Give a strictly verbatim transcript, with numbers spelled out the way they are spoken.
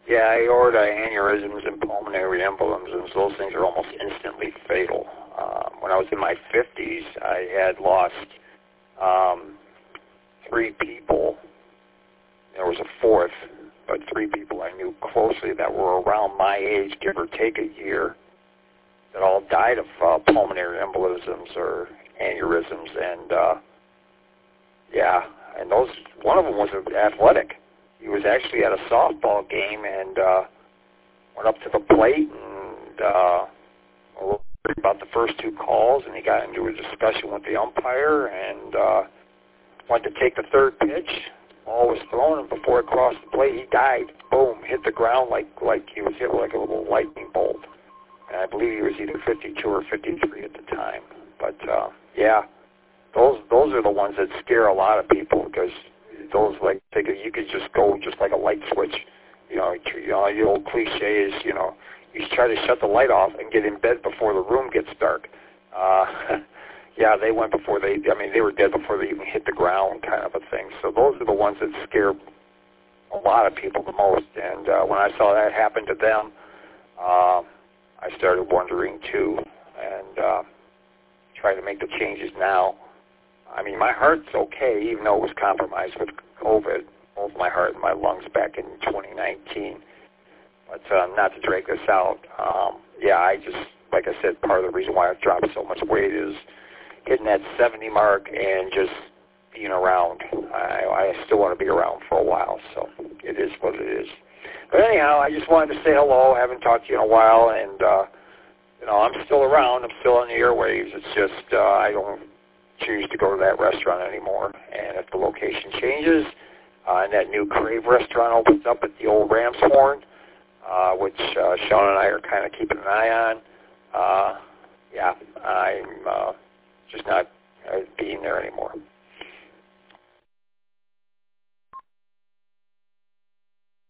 Yeah, aorta aneurysms and pulmonary embolisms, and those things are almost instantly fatal. Um, when I was in my fifties, I had lost um, three people. There was a fourth, but three people I knew closely that were around my age, give or take a year, that all died of uh, pulmonary embolisms or aneurysms. And, uh, yeah, and those, one of them was athletic. He was actually at a softball game and uh, went up to the plate and uh, a little bit about the first two calls, and he got into a discussion with the umpire and uh, went to take the third pitch. Ball was thrown, and before it crossed the plate, he died. Boom, hit the ground like like he was hit like a little lightning bolt. And I believe he was either fifty-two or fifty-three at the time. But uh, yeah, those those are the ones that scare a lot of people because those, like, think you could just go just like a light switch. You know, you know, the old cliche is, you know, you try to shut the light off and get in bed before the room gets dark. Uh, yeah, they went before they, I mean, they were dead before they even hit the ground, kind of a thing. So those are the ones that scare a lot of people the most. And uh, when I saw that happen to them, uh, I started wondering too, and uh, trying to make the changes now. I mean, my heart's okay, even though it was compromised with COVID, both my heart and my lungs back in twenty nineteen. But uh, not to drag this out, um, yeah, I just, like I said, part of the reason why I've dropped so much weight is hitting that seventy mark and just being around. I, I still want to be around for a while, so it is what it is. But anyhow, I just wanted to say hello. I haven't talked to you in a while, and, uh, you know, I'm still around. I'm still on the airwaves. It's just uh, I don't choose to go to that restaurant anymore. And if the location changes uh, and that new Crave restaurant opens up at the old Ram's Horn, uh, which uh, Sean and I are kind of keeping an eye on, uh, yeah, I'm uh, just not uh, being there anymore.